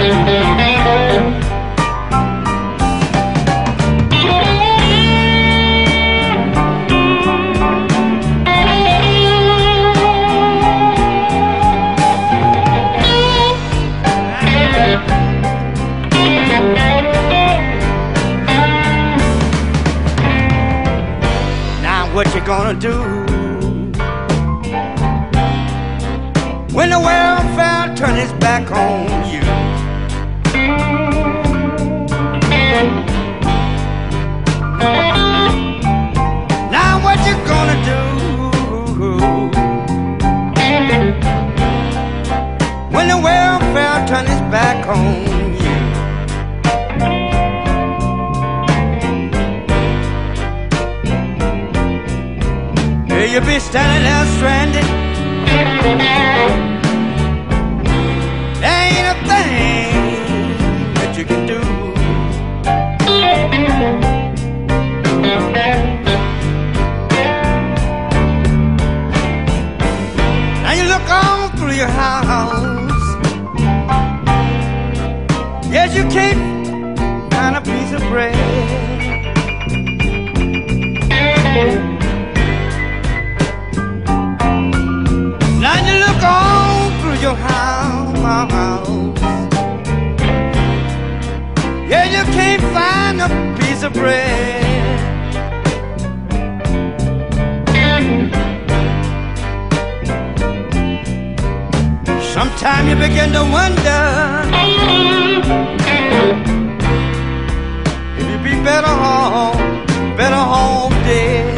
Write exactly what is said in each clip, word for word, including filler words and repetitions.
What you gonna do when the welfare turn its back on you? Now what you gonna do when the welfare turn its back on you? You'll be standing there stranded. There ain't a thing that you can do. Now you look on through your house. Yes, you can't find a piece of bread. Your house, yeah, you can't find a piece of bread. Sometimes you begin to wonder if you'd be better off, better off dead.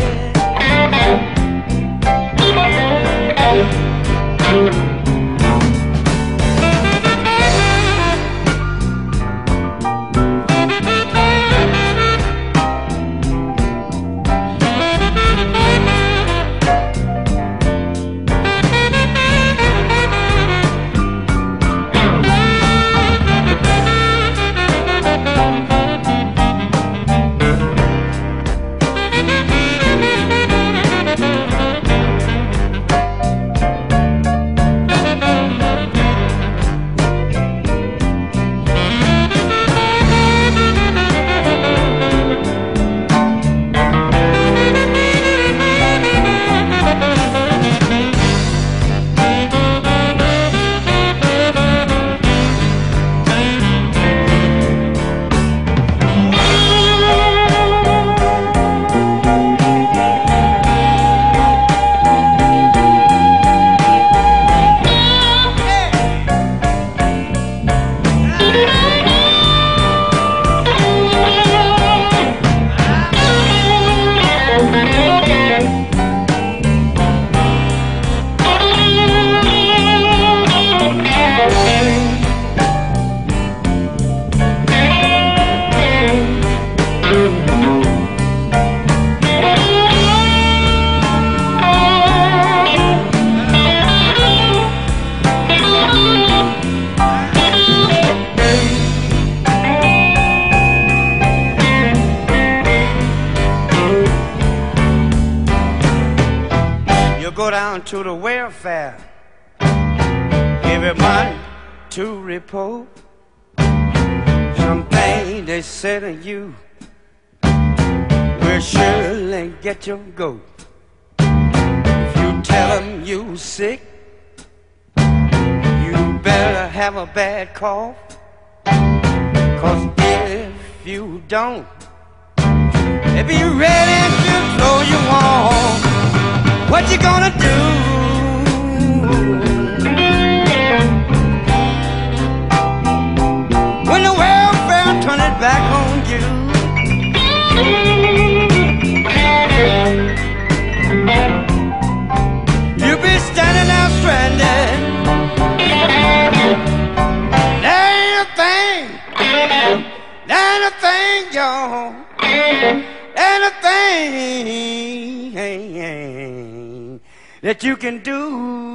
Go down to the welfare, everybody to report something they said to you will surely get your goat. If you tell them you sick, you better have a bad cough, 'cause if you don't, they be ready to throw you off. What you gonna do when the welfare turn it back on you? You be standing there stranded. There ain't a thing, there ain't a thing, y'all, ain't a thing that you can do.